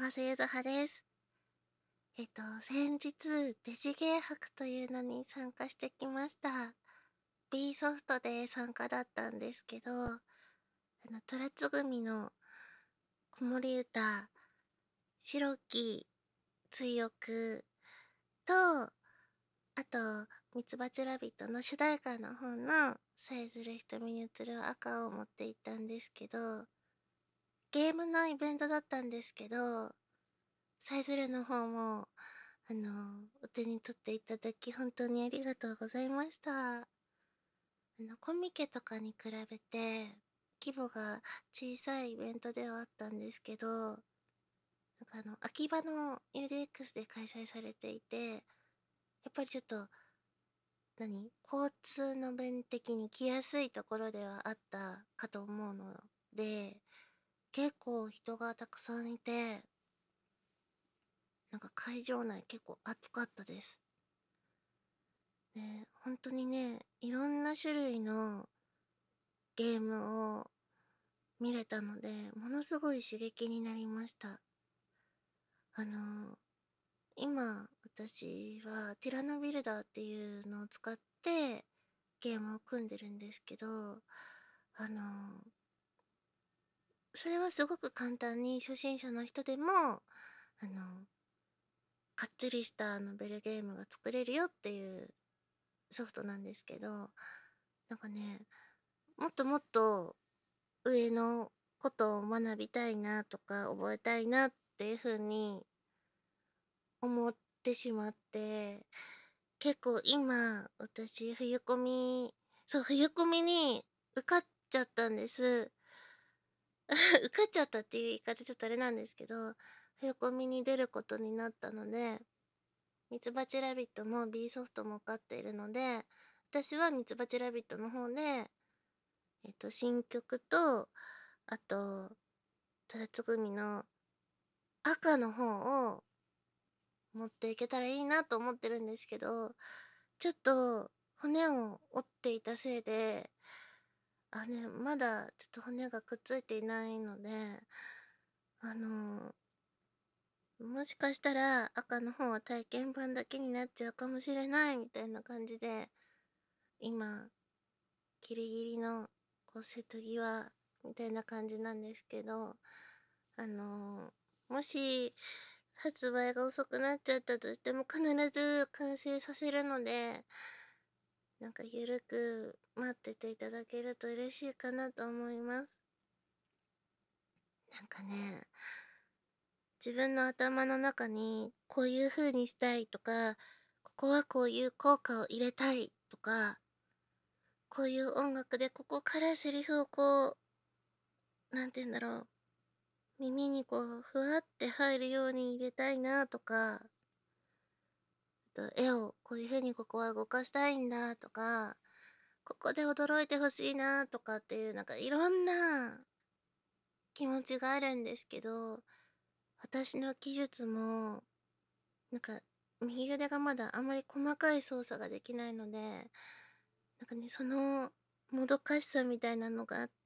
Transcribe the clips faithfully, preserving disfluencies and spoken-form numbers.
川瀬ゆずはです。えっと、先日、デジゲー博というのに参加してきました。B ソフトで参加だったんですけど、あの、虎つぐみの子守歌、白き追憶と、あと、ミツバチラビットの主題歌の方の、さえずる瞳に映る赤を持って行ったんですけど、ゲームのイベントだったんですけど、さえずるの方も、あの、お手に取っていただき本当にありがとうございました。あの、コミケとかに比べて、規模が小さいイベントではあったんですけど、なんかあの、秋葉の ユーディーエックス で開催されていて、やっぱりちょっと、何交通の便的に来やすいところではあったかと思うので、結構人がたくさんいて、なんか会場内結構暑かったです。ね、本当にね、いろんな種類のゲームを見れたので、ものすごい刺激になりました。あの、今、私はティラノビルダーっていうのを使ってゲームを組んでるんですけど、あの、それはすごく簡単に初心者の人でも、あの、かっつりしたあのベルゲームが作れるよっていうソフトなんですけど、なんかね、もっともっと上のことを学びたいなとか覚えたいなっていう風に思ってしまって、結構今私冬コミ、そう冬コミに受かっちゃったんです。受かっちゃったっていう言い方ちょっとあれなんですけど、冬コミに出ることになったので、ミツバチラビットも B ソフトも受かっているので、私はミツバチラビットの方で、えっと、新曲と、あと、虎つぐみの赤の方を持っていけたらいいなと思ってるんですけど、ちょっと骨を折っていたせいで、あね、まだちょっと骨がくっついていないので、あの、もしかしたら赤の方は体験版だけになっちゃうかもしれないみたいな感じで、今、ギリギリのこう瀬戸際みたいな感じなんですけど、あのもし発売が遅くなっちゃったとしても必ず完成させるので、なんかゆるく待ってていただけると嬉しいかなと思います。なんかね、自分の頭の中にこういう風にしたいとか、ここはこういう効果を入れたいとか、こういう音楽でここからセリフをこう、なんて言うんだろう、耳にこう、ふわって入るように入れたいなとか、と絵をこういう風にここは動かしたいんだとか、ここで驚いてほしいなとかっていうなんかいろんな気持ちがあるんですけど、私の技術もなんか右腕がまだあんまり細かい操作ができないので、なんかね、そのもどかしさみたいなのがあって、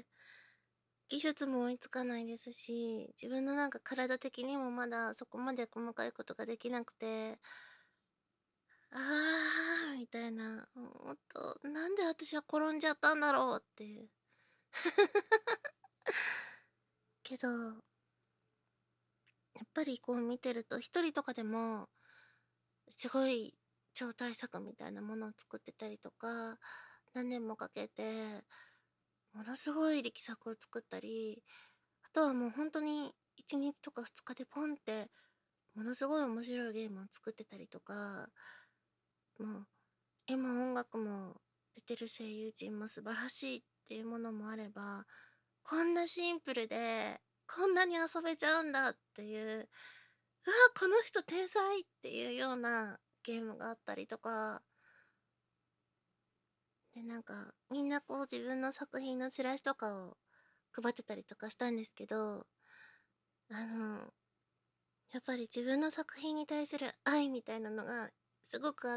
技術も追いつかないですし、自分のなんか体的にもまだそこまで細かいことができなくて、あーみたいな、もっと、なんで私は転んじゃったんだろうっていう。けど、やっぱりこう見てると、一人とかでも、すごい超大作みたいなものを作ってたりとか、何年もかけて、ものすごい力作を作ったり、あとはもう本当にいちにちとかふつかでポンって、ものすごい面白いゲームを作ってたりとか、もう、絵も音楽も出てる声優陣も素晴らしいっていうものもあれば、こんなシンプルで、こんなに遊べちゃうんだっていう、うわ、この人天才っていうようなゲームがあったりとか、で、なんか、みんなこう自分の作品のチラシとかを配ってたりとかしたんですけど、あの、やっぱり自分の作品に対する愛みたいなのがすごくあって、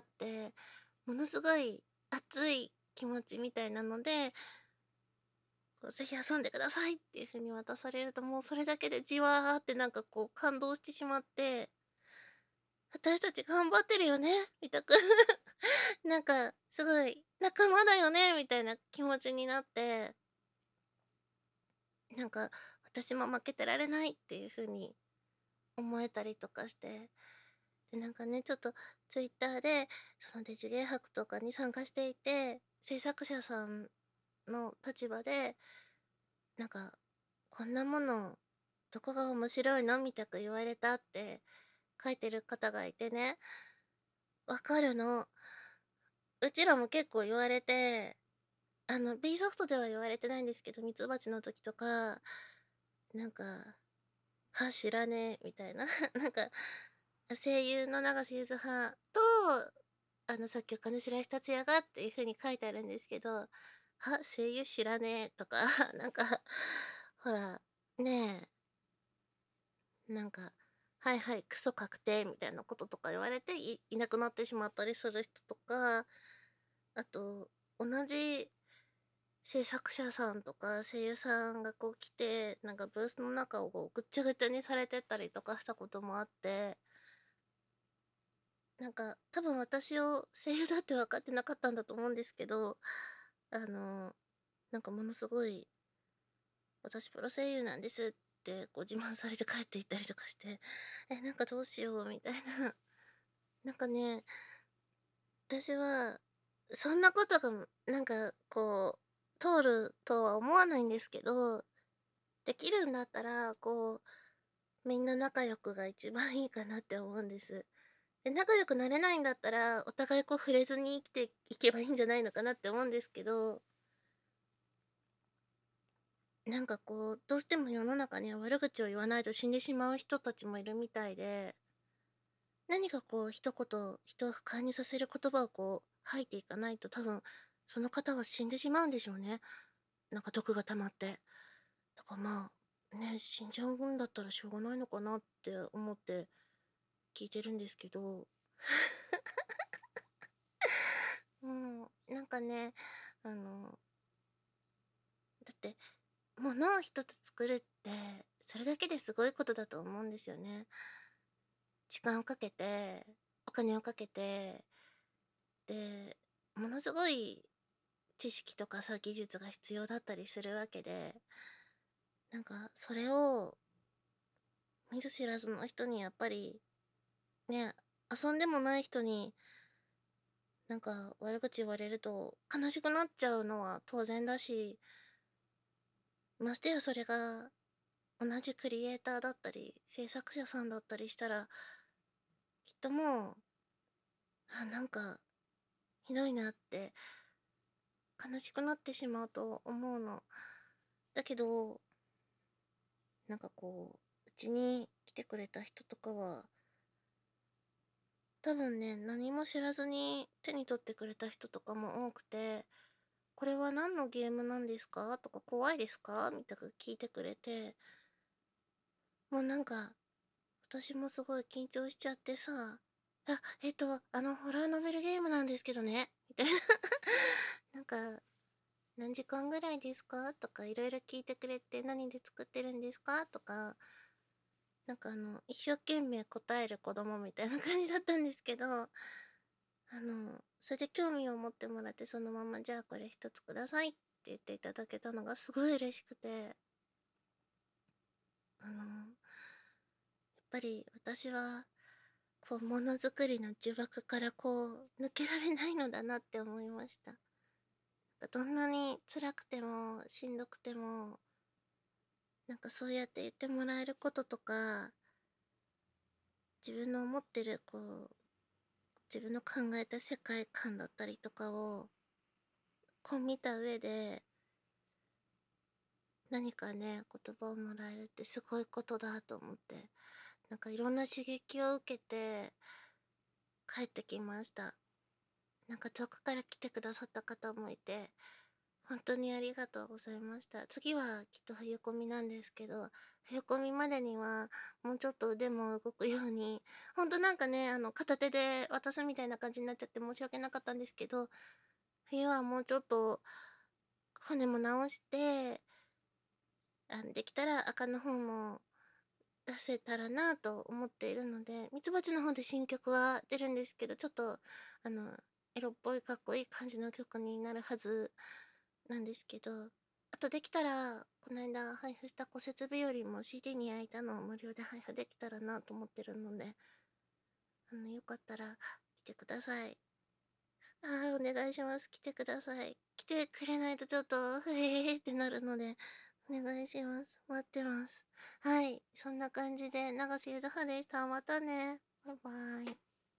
ものすごい熱い気持ちみたいなので、 こう「ぜひ遊んでください」っていう風に渡されると、もうそれだけでじわーってなんかこう感動してしまって、私たち頑張ってるよねみたくなんかすごい仲間だよねみたいな気持ちになって、なんか私も負けてられないっていう風に思えたりとかして、で、なんかね、ちょっとツイッターで、そのデジゲー博とかに参加していて、制作者さんの立場で、なんか、こんなもの、どこが面白いのみたく言われたって書いてる方がいてね、わかるの。うちらも結構言われて、あの、B ソフトでは言われてないんですけど、ミツバチの時とか、なんか、は、知らねえ、みたいな。なんか、声優の永瀬柚葉と、あの、作曲家の白石達也がっていう風に書いてあるんですけど、は、声優知らねえとか、なんか、ほら、ねえ、なんか、はいはい、クソ確定みたいなこととか言われていいなくなってしまったりする人とか、あと、同じ制作者さんとか声優さんがこう来て、なんかブースの中をこうぐっちゃぐちゃにされてったりとかしたこともあって、なんか多分私を声優だって分かってなかったんだと思うんですけど、あの、なんかものすごい「私プロ声優なんです」ってこう自慢されて帰っていったりとかして、え、なんかどうしようみたいな。なんかね、私はそんなことがなんかこう通るとは思わないんですけど、できるんだったらこうみんな仲良くが一番いいかなって思うんです。で、仲良くなれないんだったら、お互いこう触れずに生きていけばいいんじゃないのかなって思うんですけど、なんかこう、どうしても世の中には悪口を言わないと死んでしまう人たちもいるみたいで、何かこう一言、人を不快にさせる言葉をこう吐いていかないと多分、その方は死んでしまうんでしょうね。なんか毒が溜まって。だからまあ、ね、死んじゃうんだったらしょうがないのかなって思って聞いてるんですけど、うん、なんかね、あの、だって、物を一つ作るって、それだけですごいことだと思うんですよね。時間をかけて、お金をかけて、で、ものすごい知識とかさ、技術が必要だったりするわけで、なんか、それを見ず知らずの人にやっぱり、ね、遊んでもない人になんか悪口言われると悲しくなっちゃうのは当然だし、ましてやそれが同じクリエイターだったり、制作者さんだったりしたら、きっともう、あ、なんか、ひどいなって、悲しくなってしまうと思うの。だけど、なんかこう、うちに来てくれた人とかは、多分ね、何も知らずに手に取ってくれた人とかも多くて、これは何のゲームなんですかとか、怖いですかみたいな聞いてくれて、もうなんか、私もすごい緊張しちゃってさ、あ、えっと、あの、ホラーノベルゲームなんですけどね、みたいな。なんか、何時間ぐらいですかとかいろいろ聞いてくれて、何で作ってるんですかとか、なんかあの、一生懸命答える子供みたいな感じだったんですけど、あの、それで興味を持ってもらって、そのまま、じゃあこれ一つくださいって言っていただけたのがすごい嬉しくて、あの、やっぱり私は、こう、ものづくりの呪縛からこう、抜けられないのだなって思いました。どんなに辛くても、しんどくても、なんかそうやって言ってもらえることとか、自分の思ってる、こう、自分の考えた世界観だったりとかを、こう見た上で、何かね、言葉をもらえるってすごいことだと思って、なんかいろんな刺激を受けて帰ってきました。なんか遠くから来てくださった方もいて、本当にありがとうございました。次はきっと冬コミなんですけど、冬コミまでにはもうちょっと腕も動くように、ほんとなんかね、あの、片手で渡すみたいな感じになっちゃって申し訳なかったんですけど、冬はもうちょっと骨も直して、 あの、できたら赤の方も出せたらなと思っているので、ミツバチの方で新曲は出るんですけど、ちょっと、あの、エロっぽいかっこいい感じの曲になるはずなんですけど、あとできたら、この間配布した骨折日和も シーディー に焼いたのを無料で配布できたらなと思ってるので、あの、よかったら来てください。ああ、お願いします。来てください。来てくれないとちょっと、ふえーってなるので、お願いします。待ってます。はい。そんな感じで、長瀬ゆずはでした。またね。バイバイ。